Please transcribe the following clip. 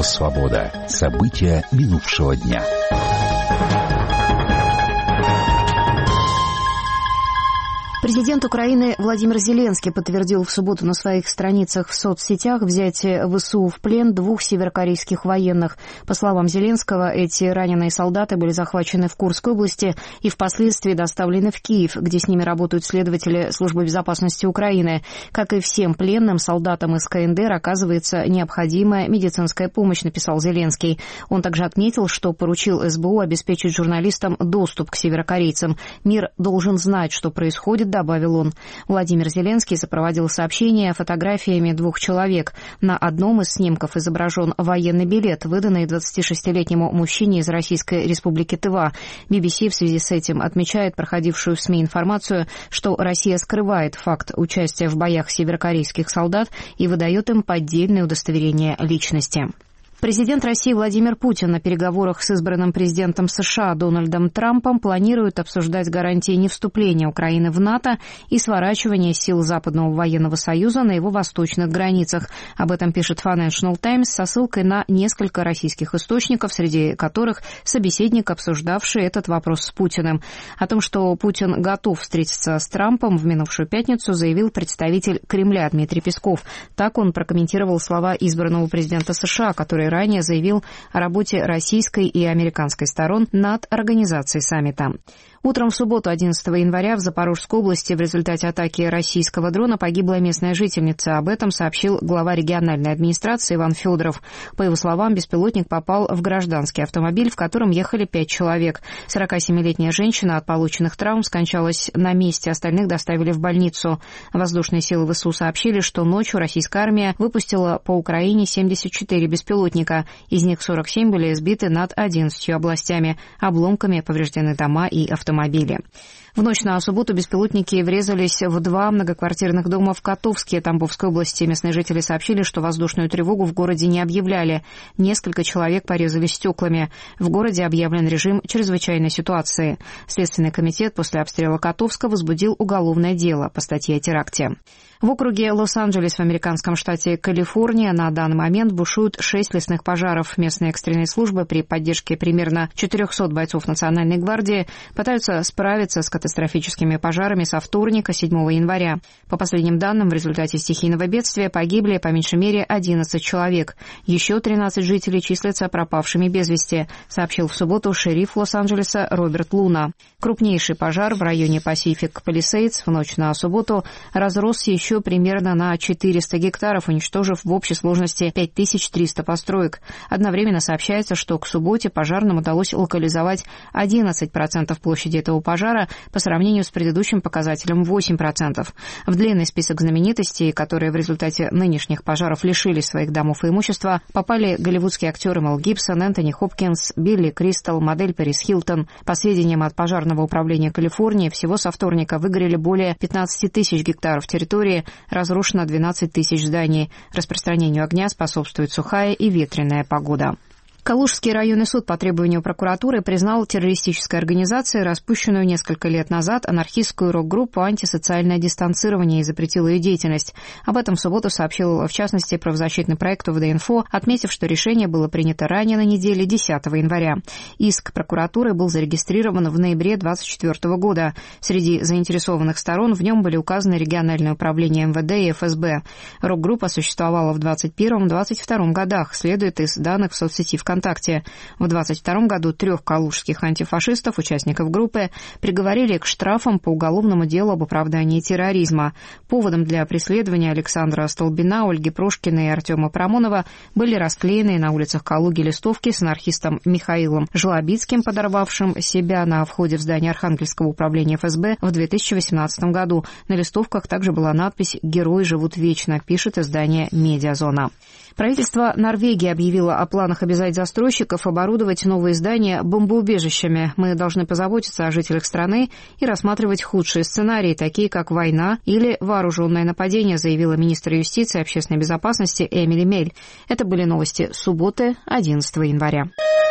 Радио «Свобода». События минувшего дня. Президент Украины Владимир Зеленский подтвердил в субботу на своих страницах в соцсетях взятие ВСУ в плен 2 северокорейских военных. По словам Зеленского, эти раненые солдаты были захвачены в Курской области и впоследствии доставлены в Киев, где с ними работают следователи Службы безопасности Украины. Как и всем пленным солдатам из КНДР оказывается необходимая медицинская помощь, написал Зеленский. Он также отметил, что поручил СБУ обеспечить журналистам доступ к северокорейцам. Мир должен знать, что происходит, добавил он. Владимир Зеленский сопроводил сообщение фотографиями 2 человек. На одном из снимков изображен военный билет, выданный 26-летнему мужчине из Российской Республики Тыва. BBC в связи с этим отмечает проходившую в СМИ информацию, что Россия скрывает факт участия в боях северокорейских солдат и выдает им поддельное удостоверение личности. Президент России Владимир Путин на переговорах с избранным президентом США Дональдом Трампом планирует обсуждать гарантии невступления Украины в НАТО и сворачивания сил Западного военного союза на его восточных границах. Об этом пишет Financial Times со ссылкой на несколько российских источников, среди которых собеседник, обсуждавший этот вопрос с Путиным. О том, что Путин готов встретиться с Трампом, в минувшую пятницу заявил представитель Кремля Дмитрий Песков. Так он прокомментировал слова избранного президента США, который ранее заявил о работе российской и американской сторон над организацией саммита. Утром в субботу, 11 января, в Запорожской области в результате атаки российского дрона погибла местная жительница. Об этом сообщил глава региональной администрации Иван Федоров. По его словам, беспилотник попал в гражданский автомобиль, в котором ехали 5 человек. 47-летняя женщина от полученных травм скончалась на месте, остальных доставили в больницу. Воздушные силы ВСУ сообщили, что ночью российская армия выпустила по Украине 74 беспилотника. Из них 47 были сбиты над 11 областями. Обломками повреждены дома и автомобили. В ночь на субботу беспилотники врезались в 2 многоквартирных дома в Котовске, Тамбовской области. Местные жители сообщили, что воздушную тревогу в городе не объявляли. Несколько человек порезали стеклами. В городе объявлен режим чрезвычайной ситуации. Следственный комитет после обстрела Котовска возбудил уголовное дело по статье о теракте. В округе Лос-Анджелес в американском штате Калифорния на данный момент бушуют 6 лесных пожаров. Местные экстренные службы при поддержке примерно 400 бойцов Национальной гвардии пытаются справиться с катастрофическими пожарами со вторника, 7 января. По последним данным, в результате стихийного бедствия погибли по меньшей мере 11 человек. Еще 13 жителей числятся пропавшими без вести, сообщил в субботу шериф Лос-Анджелеса Роберт Луна. Крупнейший пожар в районе Pacific Palisades в ночь на субботу разросся еще примерно на 400 гектаров, уничтожив в общей сложности 5300 построек. Одновременно сообщается, что к субботе пожарным удалось локализовать 11% площади этого пожара по сравнению с предыдущим показателем 8%. В длинный список знаменитостей, которые в результате нынешних пожаров лишились своих домов и имущества, попали голливудские актеры Мел Гибсон, Энтони Хопкинс, Билли Кристал, модель Пэрис Хилтон. По сведениям от Пожарного управления Калифорнии, всего со вторника выгорели более 15 тысяч гектаров территории, разрушено 12 тысяч зданий. Распространению огня способствует сухая и ветреная погода. Калужский районный суд по требованию прокуратуры признал террористической организацией, распущенную несколько лет назад, анархистскую рок-группу «Антисоциальное дистанцирование» и запретил ее деятельность. Об этом в субботу сообщил, в частности, правозащитный проект УВД-Инфо, отметив, что решение было принято ранее на неделе 10 января. Иск прокуратуры был зарегистрирован в ноябре 2024 года. Среди заинтересованных сторон в нем были указаны региональное управление МВД и ФСБ. Рок-группа существовала в 2021-2022 годах, следует из данных в соцсети ВКонтакте. В 2022 году 3 калужских антифашистов, участников группы, приговорили к штрафам по уголовному делу об оправдании терроризма. Поводом для преследования Александра Столбина, Ольги Прошкиной и Артема Парамонова были расклеенные на улицах Калуги листовки с анархистом Михаилом Жлобицким, подорвавшим себя на входе в здание Архангельского управления ФСБ в 2018 году. На листовках также была надпись «Герои живут вечно», пишет издание «Медиазона». Правительство Норвегии объявило о планах обязать застройщиков оборудовать новые здания бомбоубежищами. Мы должны позаботиться о жителях страны и рассматривать худшие сценарии, такие как война или вооруженное нападение, заявила министр юстиции и общественной безопасности Эмили Мель. Это были новости субботы, 11 января.